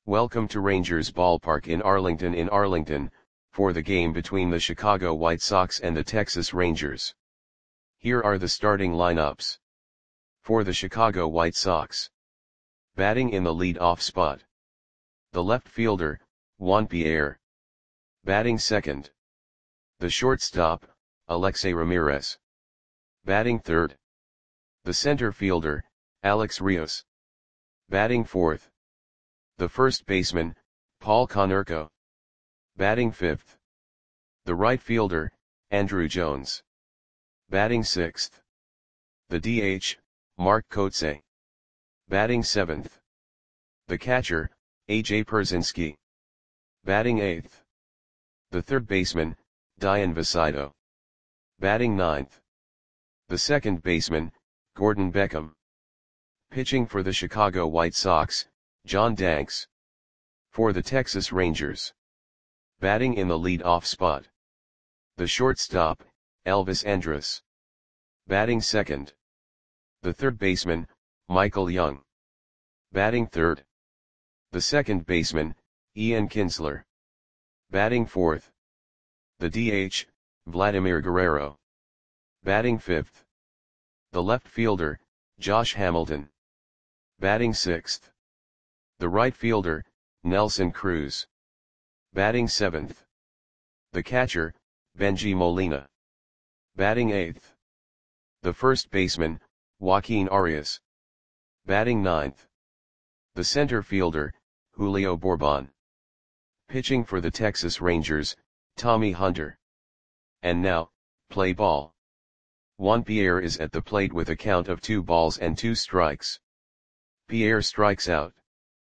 Welcome to Rangers Ballpark in Arlington, for the game between the Chicago White Sox and the Texas Rangers. Here are the starting lineups. For the Chicago White Sox. Batting in the lead-off spot. The left fielder, Juan Pierre. Batting second. The shortstop, Alexei Ramirez. Batting third. The center fielder, Alex Rios. Batting fourth. The first baseman, Paul Konerko. Batting fifth. The right fielder, Andruw Jones. Batting sixth. The DH, Mark Kotsay. Batting seventh. The catcher, A.J. Pierzynski. Batting eighth. The third baseman, Dian Visito. Batting ninth. The second baseman, Gordon Beckham. Pitching for the Chicago White Sox, John Danks. For the Texas Rangers. Batting in the lead-off spot. The shortstop, Elvis Andrus. Batting second. The third baseman, Michael Young. Batting third. The second baseman, Ian Kinsler. Batting fourth. The DH, Vladimir Guerrero. Batting fifth. The left fielder, Josh Hamilton. Batting sixth. The right fielder, Nelson Cruz. Batting seventh. The catcher, Bengie Molina. Batting eighth. The first baseman, Joaquin Arias. Batting ninth. The center fielder, Julio Bourbon. Pitching for the Texas Rangers, Tommy Hunter. And now, play ball. Juan Pierre is at the plate with a count of 2 balls and 2 strikes. Pierre strikes out.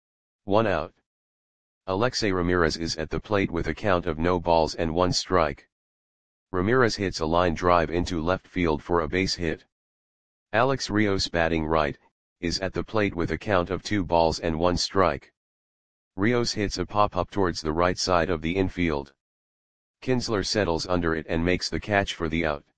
1 out. Alexei Ramirez is at the plate with a count of no balls and 1 strike. Ramirez hits a line drive into left field for a base hit. Alex Rios, batting right, is at the plate with a count of 2 balls and 1 strike. Rios hits a pop-up towards the right side of the infield. Kinsler settles under it and makes the catch for the out.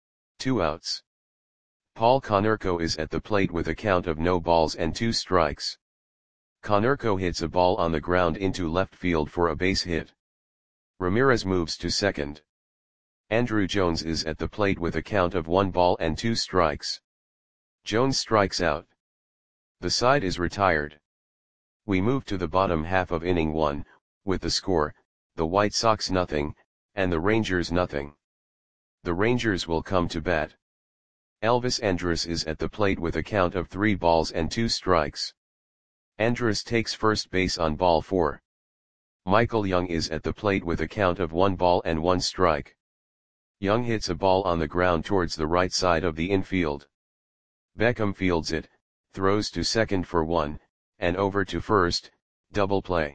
2 outs. Paul Konerko is at the plate with a count of no balls and 2 strikes. Konerko hits a ball on the ground into left field for a base hit. Ramirez moves to second. Andruw Jones is at the plate with a count of 1 ball and 2 strikes. Jones strikes out. The side is retired. We move to the bottom half of inning 1, with the score, the White Sox 0, and the Rangers 0. The Rangers will come to bat. Elvis Andrus is at the plate with a count of 3 balls and 2 strikes. Andrus takes first base on ball 4. Michael Young is at the plate with a count of 1 ball and 1 strike. Young hits a ball on the ground towards the right side of the infield. Beckham fields it, throws to second for 1, and over to first, double play.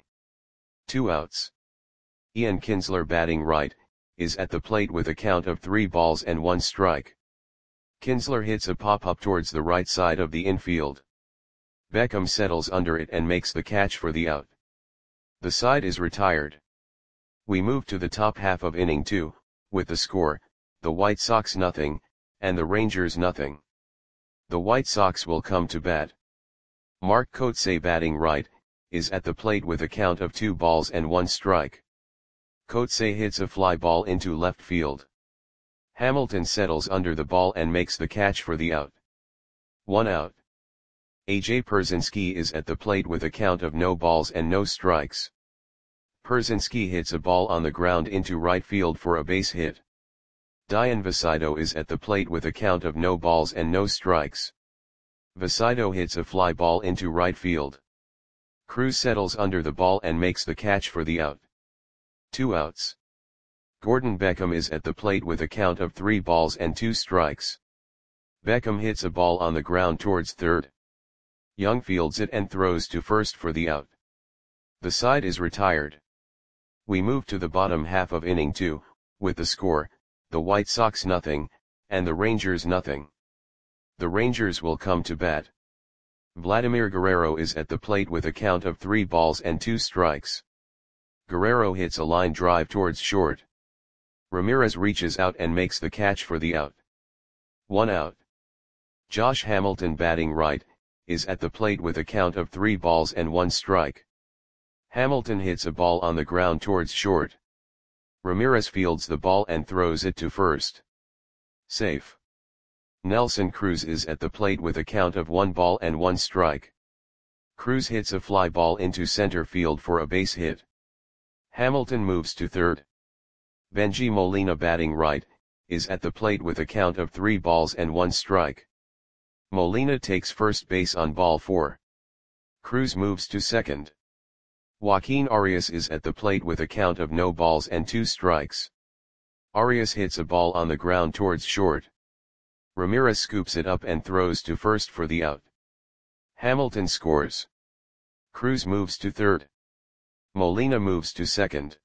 2 outs. Ian Kinsler, batting right, is at the plate with a count of 3 balls and 1 strike. Kinsler hits a pop-up towards the right side of the infield. Beckham settles under it and makes the catch for the out. The side is retired. We move to the top half of inning 2, with the score, the White Sox 0, and the Rangers 0. The White Sox will come to bat. Mark Kotsay, batting right, is at the plate with a count of 2 balls and 1 strike. Kotsay hits a fly ball into left field. Hamilton settles under the ball and makes the catch for the out. 1 out. A.J. Pierzynski is at the plate with a count of no balls and no strikes. Pierzynski hits a ball on the ground into right field for a base hit. Dian Visito is at the plate with a count of no balls and no strikes. Visito hits a fly ball into right field. Cruz settles under the ball and makes the catch for the out. 2 outs. Gordon Beckham is at the plate with a count of 3 balls and 2 strikes. Beckham hits a ball on the ground towards third. Young fields it and throws to first for the out. The side is retired. We move to the bottom half of inning 2, with the score, the White Sox 0, and the Rangers 0. The Rangers will come to bat. Vladimir Guerrero is at the plate with a count of 3 balls and 2 strikes. Guerrero hits a line drive towards short. Ramirez reaches out and makes the catch for the out. 1 out. Josh Hamilton, batting right, is at the plate with a count of 3 balls and 1 strike. Hamilton hits a ball on the ground towards short. Ramirez fields the ball and throws it to first. Safe. Nelson Cruz is at the plate with a count of 1 ball and 1 strike. Cruz hits a fly ball into center field for a base hit. Hamilton moves to third. Bengie Molina, batting right, is at the plate with a count of 3 balls and 1 strike. Molina takes first base on ball 4. Cruz moves to second. Joaquin Arias is at the plate with a count of no balls and 2 strikes. Arias hits a ball on the ground towards short. Ramirez scoops it up and throws to first for the out. Hamilton scores. Cruz moves to third. Molina moves to second.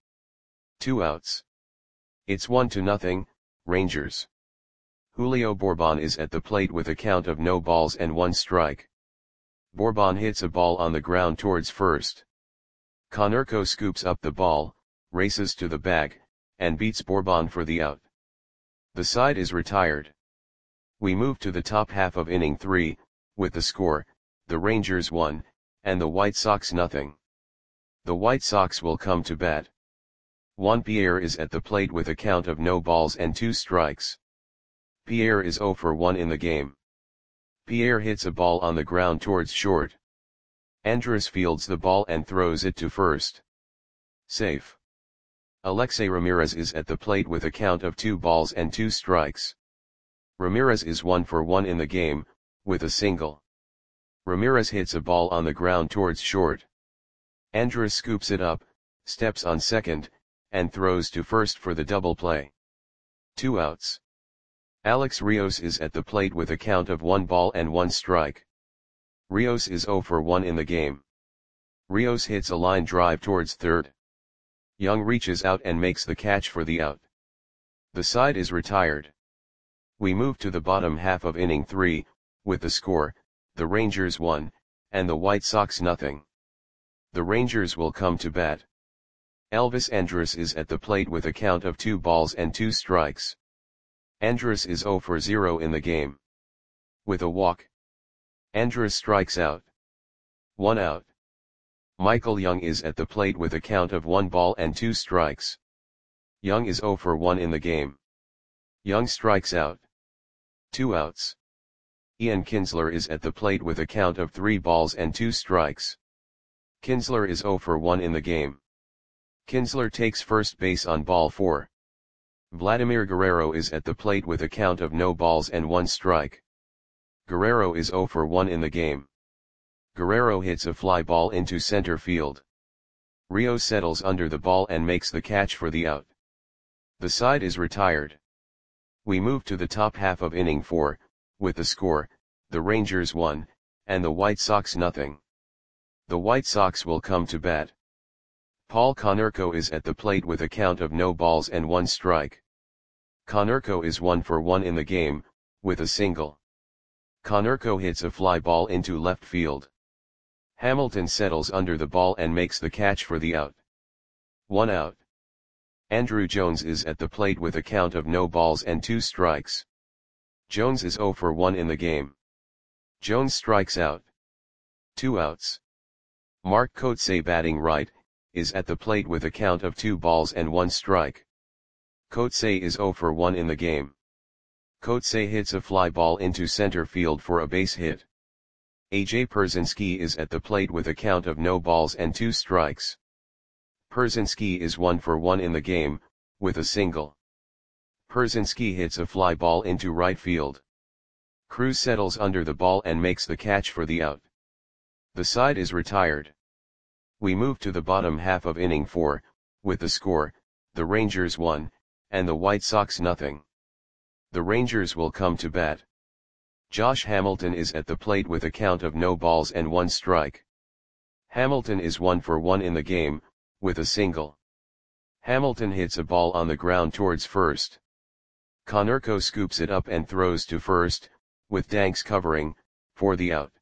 2 outs. It's 1-0, Rangers. Julio Bourbon is at the plate with a count of no balls and 1 strike. Bourbon hits a ball on the ground towards first. Konerko scoops up the ball, races to the bag, and beats Bourbon for the out. The side is retired. We move to the top half of inning 3, with the score, the Rangers 1, and the White Sox 0. The White Sox will come to bat. Juan Pierre is at the plate with a count of no balls and 2 strikes. Pierre is 0 for 1 in the game. Pierre hits a ball on the ground towards short. Andrus fields the ball and throws it to first. Safe. Alexei Ramirez is at the plate with a count of 2 balls and 2 strikes. Ramirez is 1 for 1 in the game, with a single. Ramirez hits a ball on the ground towards short. Andrus scoops it up, steps on second, and throws to first for the double play. 2 outs. Alex Rios is at the plate with a count of 1 ball and 1 strike. Rios is 0 for 1 in the game. Rios hits a line drive towards third. Young reaches out and makes the catch for the out. The side is retired. We move to the bottom half of inning 3, with the score, the Rangers 1, and the White Sox 0. The Rangers will come to bat. Elvis Andrus is at the plate with a count of 2 balls and 2 strikes. Andrus is 0 for 0 in the game. With a walk, Andrus strikes out. 1 out. Michael Young is at the plate with a count of 1 ball and 2 strikes. Young is 0 for 1 in the game. Young strikes out. 2 outs. Ian Kinsler is at the plate with a count of 3 balls and 2 strikes. Kinsler is 0 for 1 in the game. Kinsler takes first base on ball 4. Vladimir Guerrero is at the plate with a count of no balls and 1 strike. Guerrero is 0 for 1 in the game. Guerrero hits a fly ball into center field. Rios settles under the ball and makes the catch for the out. The side is retired. We move to the top half of inning 4, with the score, the Rangers 1, and the White Sox 0. The White Sox will come to bat. Paul Konerko is at the plate with a count of no balls and 1 strike. Konerko is 1 for 1 in the game, with a single. Konerko hits a fly ball into left field. Hamilton settles under the ball and makes the catch for the out. 1 out. Andruw Jones is at the plate with a count of no balls and 2 strikes. Jones is 0 for 1 in the game. Jones strikes out. 2 outs. Mark Kotsay, batting right, is at the plate with a count of 2 balls and 1 strike. Kotsay is 0 for 1 in the game. Kotsay hits a fly ball into center field for a base hit. AJ Pierzynski is at the plate with a count of no balls and 2 strikes. Pierzynski is 1 for 1 in the game, with a single. Pierzynski hits a fly ball into right field. Cruz settles under the ball and makes the catch for the out. The side is retired. We move to the bottom half of inning 4, with the score, the Rangers 1, and the White Sox 0. The Rangers will come to bat. Josh Hamilton is at the plate with a count of no balls and 1 strike. Hamilton is 1 for 1 in the game, with a single. Hamilton hits a ball on the ground towards first. Konerko scoops it up and throws to first, with Danks covering, for the out.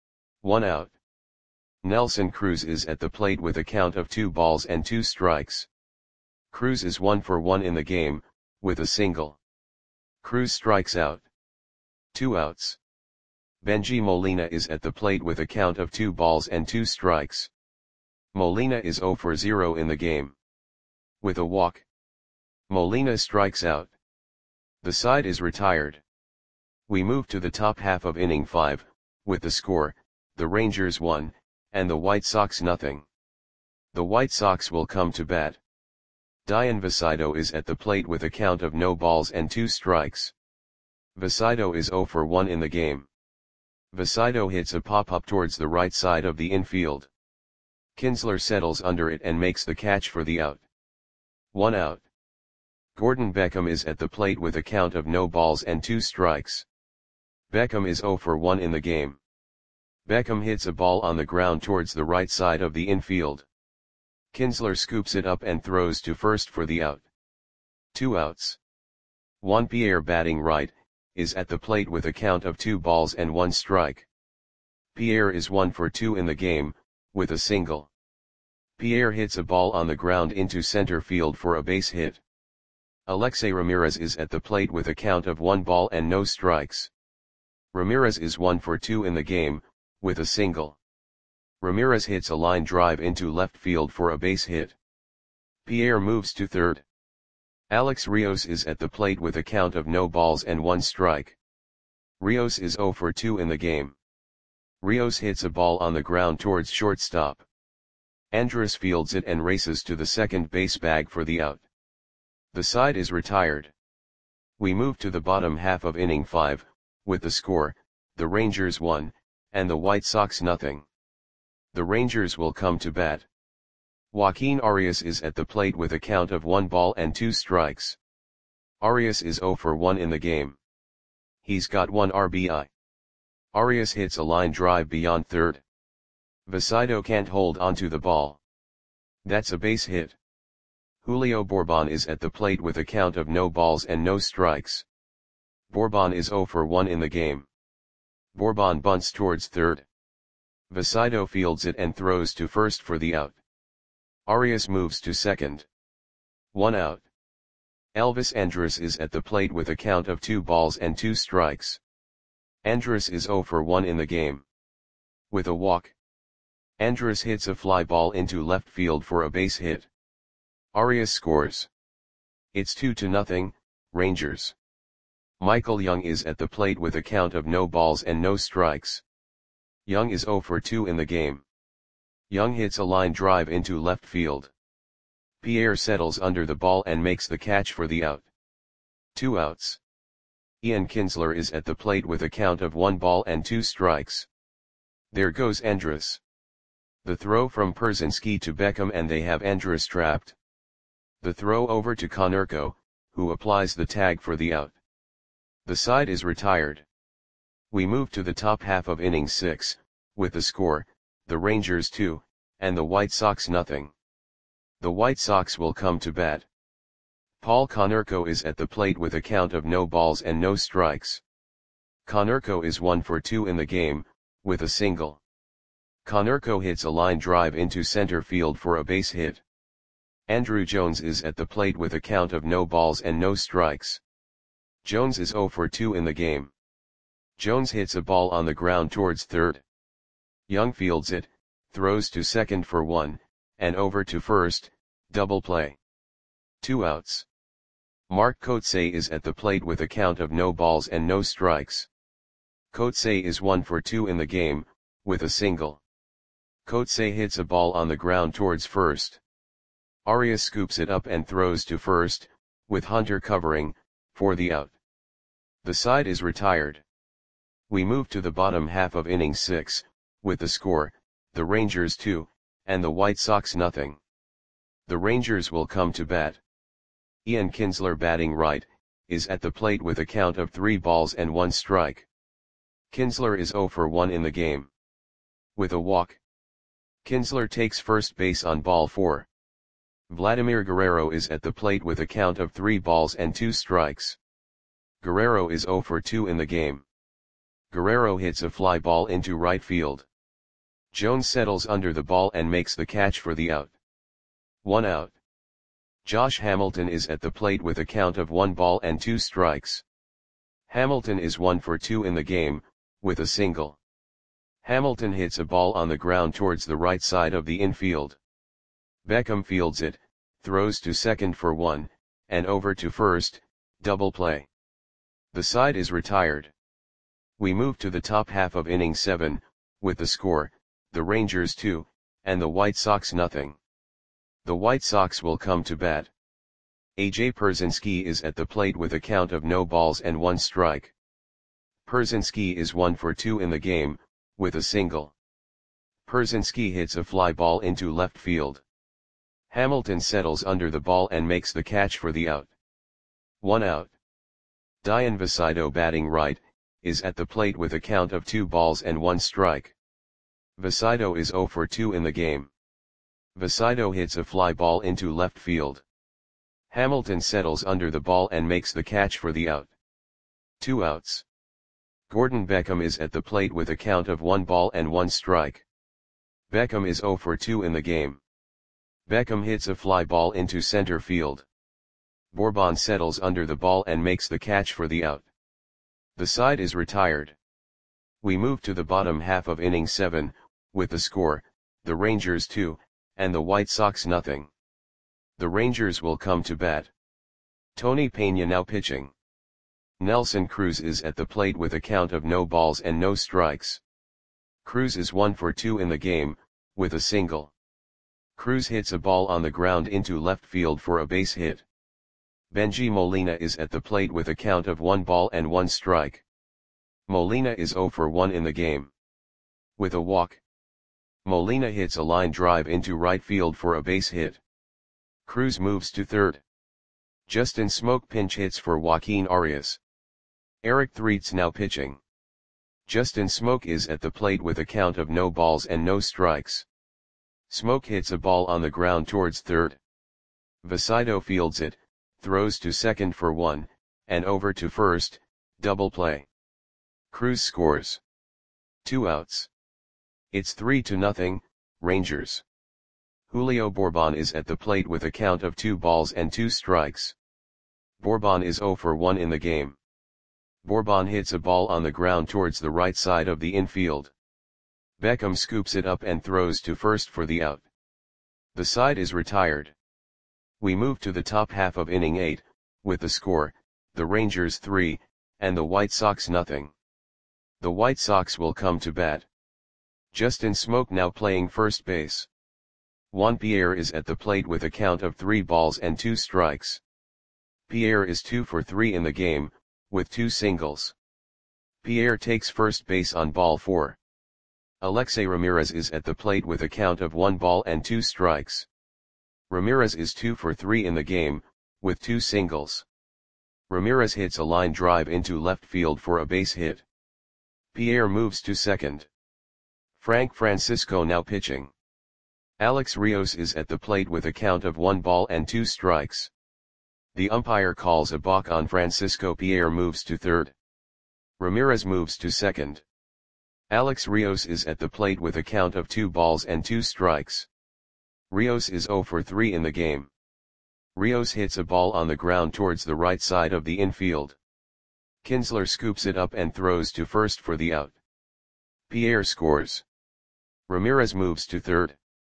1 out. Nelson Cruz is at the plate with a count of 2 balls and 2 strikes. Cruz is 1 for 1 in the game, with a single. Cruz strikes out. 2 outs. Bengie Molina is at the plate with a count of 2 balls and 2 strikes. Molina is 0 for 0 in the game. With a walk, Molina strikes out. The side is retired. We move to the top half of inning 5, with the score, the Rangers 1, and the White Sox nothing. The White Sox will come to bat. Dian Vasido is at the plate with a count of no balls and 2 strikes. Vasido is 0 for 1 in the game. Vasido hits a pop-up towards the right side of the infield. Kinsler settles under it and makes the catch for the out. 1 out. Gordon Beckham is at the plate with a count of no balls and 2 strikes. Beckham is 0 for 1 in the game. Beckham hits a ball on the ground towards the right side of the infield. Kinsler scoops it up and throws to first for the out. 2 outs. Juan Pierre, batting right, is at the plate with a count of 2 balls and 1 strike. Pierre is 1 for 2 in the game, with a single. Pierre hits a ball on the ground into center field for a base hit. Alexei Ramirez is at the plate with a count of 1 ball and no strikes. Ramirez is 1 for 2 in the game, with a single. Ramirez hits a line drive into left field for a base hit. Pierre moves to third. Alex Rios is at the plate with a count of no balls and 1 strike. Rios is 0 for 2 in the game. Rios hits a ball on the ground towards shortstop. Andrus fields it and races to the second base bag for the out. The side is retired. We move to the bottom half of inning 5, with the score, the Rangers 1, and the White Sox nothing. The Rangers will come to bat. Joaquin Arias is at the plate with a count of 1 ball and 2 strikes. Arias is 0 for 1 in the game. He's got 1 RBI. Arias hits a line drive beyond third. Vasido can't hold onto the ball. That's a base hit. Julio Bourbon is at the plate with a count of no balls and no strikes. Bourbon is 0 for 1 in the game. Bourbon bunts towards third. Vasido fields it and throws to first for the out. Arias moves to second. 1 out. Elvis Andrus is at the plate with a count of 2 balls and 2 strikes. Andrus is 0 for 1 in the game. With a walk, Andrus hits a fly ball into left field for a base hit. Arias scores. It's 2-0, Rangers. Michael Young is at the plate with a count of no balls and no strikes. Young is 0 for 2 in the game. Young hits a line drive into left field. Pierre settles under the ball and makes the catch for the out. 2 outs. Ian Kinsler is at the plate with a count of 1 ball and 2 strikes. There goes Andrus. The throw from Pierzynski to Beckham and they have Andrus trapped. The throw over to Konerko, who applies the tag for the out. The side is retired. We move to the top half of inning 6, with the score, the Rangers 2, and the White Sox nothing. The White Sox will come to bat. Paul Konerko is at the plate with a count of no balls and no strikes. Konerko is 1 for 2 in the game, with a single. Konerko hits a line drive into center field for a base hit. Andrew Jones is at the plate with a count of no balls and no strikes. Jones is 0 for 2 in the game. Jones hits a ball on the ground towards third. Young fields it, throws to second for 1, and over to first, double play. 2 outs. Mark Kotsay is at the plate with a count of no balls and no strikes. Kotsay is 1 for 2 in the game, with a single. Kotsay hits a ball on the ground towards first. Arias scoops it up and throws to first, with Hunter covering, for the out. The side is retired. We move to the bottom half of inning 6, with the score, the Rangers 2, and the White Sox nothing. The Rangers will come to bat. Ian Kinsler, batting right, is at the plate with a count of 3 balls and 1 strike. Kinsler is 0 for 1 in the game. With a walk, Kinsler takes first base on ball 4. Vladimir Guerrero is at the plate with a count of 3 balls and 2 strikes. Guerrero is 0 for 2 in the game. Guerrero hits a fly ball into right field. Jones settles under the ball and makes the catch for the out. 1 out. Josh Hamilton is at the plate with a count of 1 ball and 2 strikes. Hamilton is 1 for 2 in the game, with a single. Hamilton hits a ball on the ground towards the right side of the infield. Beckham fields it, throws to second for 1, and over to first, double play. The side is retired. We move to the top half of inning 7, with the score, the Rangers 2, and the White Sox nothing. The White Sox will come to bat. A.J. Pierzynski is at the plate with a count of no balls and 1 strike. Pierzynski is 1 for 2 in the game, with a single. Pierzynski hits a fly ball into left field. Hamilton settles under the ball and makes the catch for the out. 1 out. Dayan Visaito, batting right, is at the plate with a count of 2 balls and 1 strike. Visaito is 0 for 2 in the game. Visaito hits a fly ball into left field. Hamilton settles under the ball and makes the catch for the out. 2 outs. Gordon Beckham is at the plate with a count of 1 ball and 1 strike. Beckham is 0 for 2 in the game. Beckham hits a fly ball into center field. Bourbon settles under the ball and makes the catch for the out. The side is retired. We move to the bottom half of inning 7, with the score, the Rangers 2, and the White Sox nothing. The Rangers will come to bat. Tony Peña now pitching. Nelson Cruz is at the plate with a count of no balls and no strikes. Cruz is 1 for 2 in the game, with a single. Cruz hits a ball on the ground into left field for a base hit. Bengie Molina is at the plate with a count of 1 ball and 1 strike. Molina is 0 for 1 in the game. With a walk. Molina hits a line drive into right field for a base hit. Cruz moves to third. Justin Smoak pinch hits for Joaquin Arias. Eric Threets now pitching. Justin Smoak is at the plate with a count of no balls and no strikes. Smoak hits a ball on the ground towards third. Visaito fields it, throws to second for 1, and over to first, double play. Cruz scores. 2 outs. It's 3-0, Rangers. Julio Bourbon is at the plate with a count of 2 balls and 2 strikes. Bourbon is 0 for 1 in the game. Bourbon hits a ball on the ground towards the right side of the infield. Beckham scoops it up and throws to first for the out. The side is retired. We move to the top half of inning 8, with the score, the Rangers 3, and the White Sox nothing. The White Sox will come to bat. Justin Smoak now playing first base. Juan Pierre is at the plate with a count of 3 balls and 2 strikes. Pierre is 2 for 3 in the game, with 2 singles. Pierre takes first base on ball 4. Alexei Ramirez is at the plate with a count of 1 ball and 2 strikes. Ramirez is 2 for 3 in the game, with 2 singles. Ramirez hits a line drive into left field for a base hit. Pierre moves to second. Frank Francisco now pitching. Alex Rios is at the plate with a count of 1 ball and 2 strikes. The umpire calls a balk on Francisco. Pierre moves to third. Ramirez moves to second. Alex Rios is at the plate with a count of 2 balls and 2 strikes. Rios is 0 for 3 in the game. Rios hits a ball on the ground towards the right side of the infield. Kinsler scoops it up and throws to first for the out. Pierre scores. Ramirez moves to third.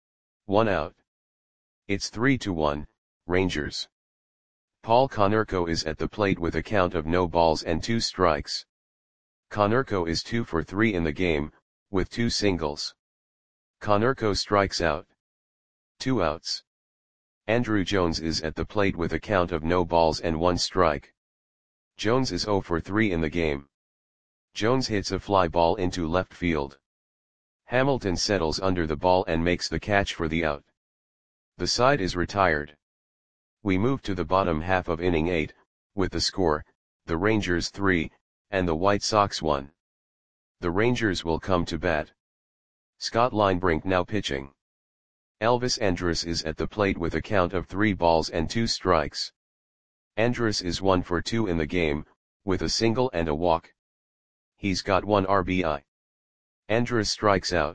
1 out. It's 3-1, Rangers. Paul Konerko is at the plate with a count of no balls and 2 strikes. Konerko is 2 for 3 in the game, with 2 singles. Konerko strikes out. 2 outs. Andruw Jones is at the plate with a count of no balls and 1 strike. Jones is 0 for 3 in the game. Jones hits a fly ball into left field. Hamilton settles under the ball and makes the catch for the out. The side is retired. We move to the bottom half of inning 8, with the score, the Rangers 3, and the White Sox 1. The Rangers will come to bat. Scott Linebrink now pitching. Elvis Andrus is at the plate with a count of 3 balls and 2 strikes. Andrus is 1 for 2 in the game, with a single and a walk. He's got 1 RBI. Andrus strikes out.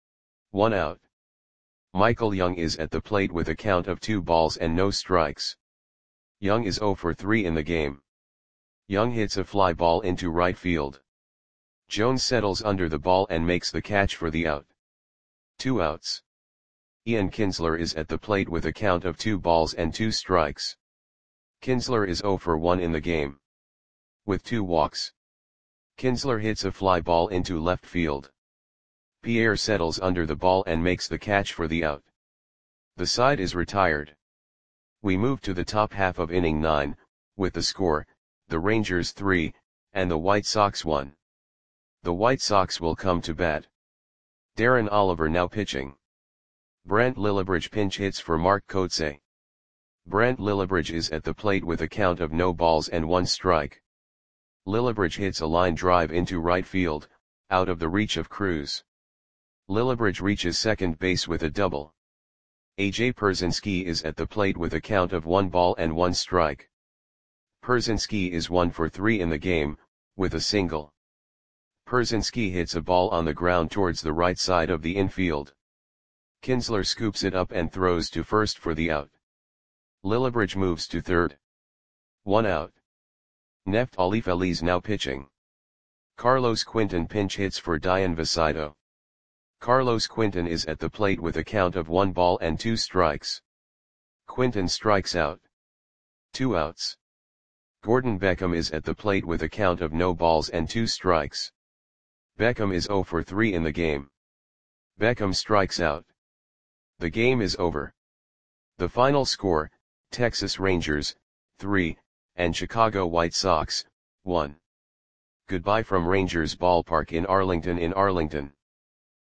1 out. Michael Young is at the plate with a count of 2 balls and no strikes. Young is 0 for 3 in the game. Young hits a fly ball into right field. Jones settles under the ball and makes the catch for the out. 2 outs. Ian Kinsler is at the plate with a count of 2 balls and 2 strikes. Kinsler is 0 for 1 in the game. With 2 walks. Kinsler hits a fly ball into left field. Pierre settles under the ball and makes the catch for the out. The side is retired. We move to the top half of inning 9, with the score, the Rangers 3, and the White Sox 1. The White Sox will come to bat. Darren Oliver now pitching. Brant Lillibridge pinch hits for Mark Kotsay. Brant Lillibridge is at the plate with a count of no balls and 1 strike. Lillibridge hits a line drive into right field, out of the reach of Cruz. Lillibridge reaches second base with a double. A.J. Pierzynski is at the plate with a count of 1 ball and 1 strike. Pierzynski is 1 for 3 in the game, with a single. Pierzynski hits a ball on the ground towards the right side of the infield. Kinsler scoops it up and throws to first for the out. Lillibridge moves to third. 1 out. Neftali Feliz now pitching. Carlos Quinton pinch hits for Dayan Visaido. Carlos Quinton is at the plate with a count of 1 ball and 2 strikes. Quinton strikes out. 2 outs. Gordon Beckham is at the plate with a count of no balls and 2 strikes. Beckham is 0 for 3 in the game. Beckham strikes out. The game is over. The final score, Texas Rangers, 3, and Chicago White Sox, 1. Goodbye from Rangers Ballpark in Arlington.